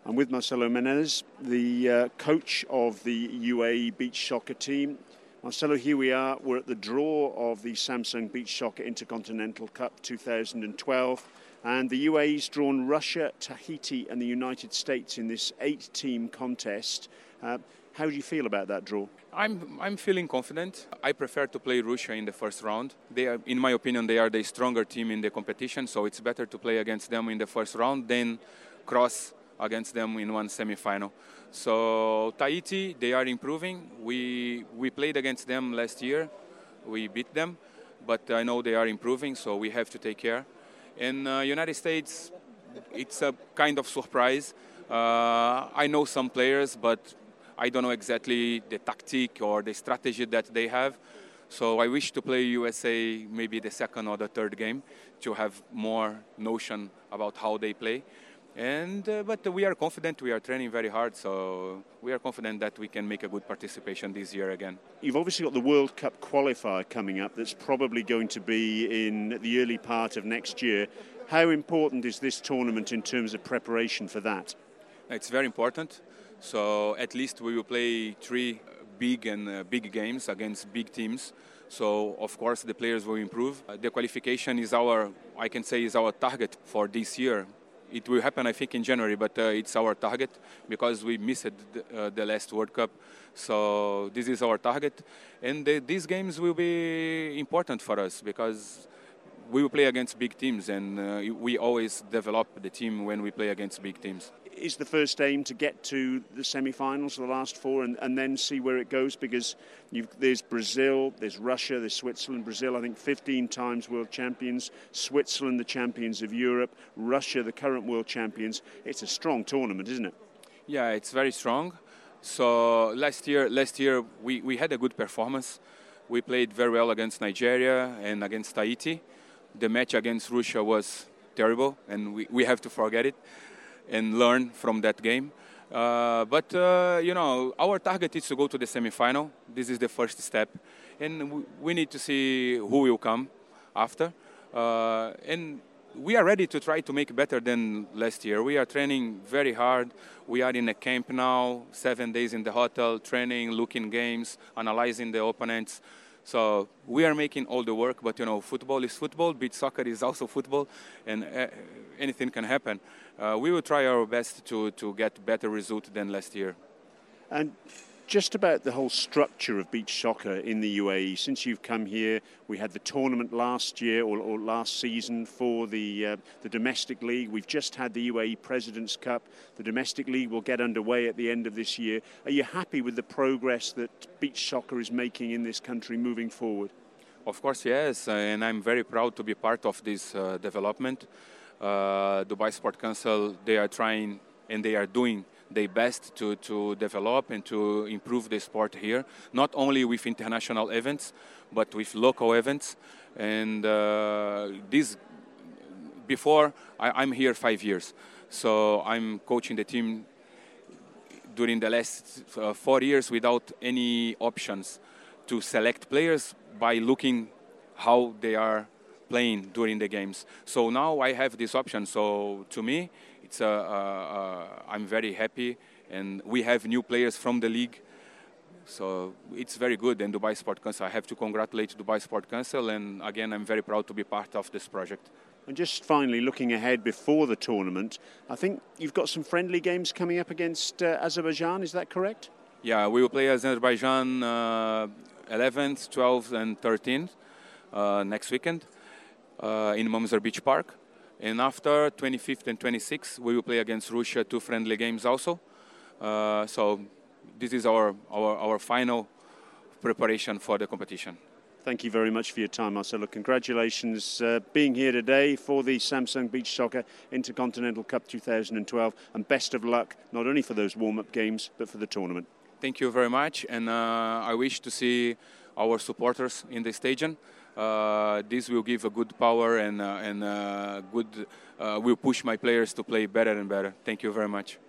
I'm with Marcelo Menezes, the coach of the UAE beach soccer team. Marcelo, here we are. We're at the draw of the Samsung Beach Soccer Intercontinental Cup 2012. And the UAE's drawn Russia, Tahiti and the United States in this 8-team contest. How do you feel about that draw? I'm feeling confident. I prefer to play Russia in the first round. They are, in my opinion, they are the stronger team in the competition, so it's better to play against them in the first round than cross against them in one semi-final. So Tahiti, they are improving. We played against them last year. We beat them, but I know they are improving, so we have to take care. In United States, it's a kind of surprise. I know some players, but I don't know exactly the tactic or the strategy that they have. So I wish to play USA maybe the second or the third game to have more notion about how they play. But we are confident, we are training very hard, so we are confident that we can make a good participation this year again. You've obviously got the World Cup qualifier coming up that's probably going to be in the early part of next year. How important is this tournament in terms of preparation for that? It's very important. So at least we will play 3 big games against big teams. So of course the players will improve. The qualification is our target for this year. It will happen, I think, in January, but it's our target because we missed the last World Cup. So this is our target. And these games will be important for us because we will play against big teams, and we always develop the team when we play against big teams. Is the first aim to get to the semi-finals, the last 4, and then see where it goes? Because there's Brazil, there's Russia, there's Switzerland. Brazil, I think, 15 times world champions. Switzerland, the champions of Europe. Russia, the current world champions. It's a strong tournament, isn't it? Yeah, it's very strong. So last year we had a good performance. We played very well against Nigeria and against Tahiti. The match against Russia was terrible, and we have to forget it and learn from that game. But our target is to go to the semi-final. This is the first step. And we need to see who will come after. And we are ready to try to make better than last year. We are training very hard. We are in a camp now, 7 days in the hotel, training, looking games, analyzing the opponents. So we are making all the work, but football is football, beach soccer is also football, and anything can happen. We will try our best to get better result than last year. And just about the whole structure of beach soccer in the UAE, since you've come here, we had the tournament last year or last season for the domestic league. We've just had the UAE President's Cup. The domestic league will get underway at the end of this year. Are you happy with the progress that beach soccer is making in this country moving forward? Of course, yes, and I'm very proud to be part of this development. Dubai Sport Council, they are trying and they are doing their best to develop and to improve the sport here, not only with international events, but with local events. And I'm here 5 years, so I'm coaching the team during the last 4 years without any options to select players by looking how they are playing during the games. So now I have this option. So to me, I'm very happy, and we have new players from the league. So it's very good. And Dubai Sport Council, I have to congratulate Dubai Sport Council. And again, I'm very proud to be part of this project. And just finally, looking ahead before the tournament, I think you've got some friendly games coming up against Azerbaijan. Is that correct? Yeah, we will play Azerbaijan 11th, 12th, and 13th next weekend in Mamzar Beach Park. And after 25th and 26th, we will play against Russia 2 friendly games also. So this is our final preparation for the competition. Thank you very much for your time, Marcelo. Congratulations being here today for the Samsung Beach Soccer Intercontinental Cup 2012, and best of luck not only for those warm-up games but for the tournament. Thank you very much, and I wish to see our supporters in the stadium. This will give a good power and will push my players to play better and better. Thank you very much.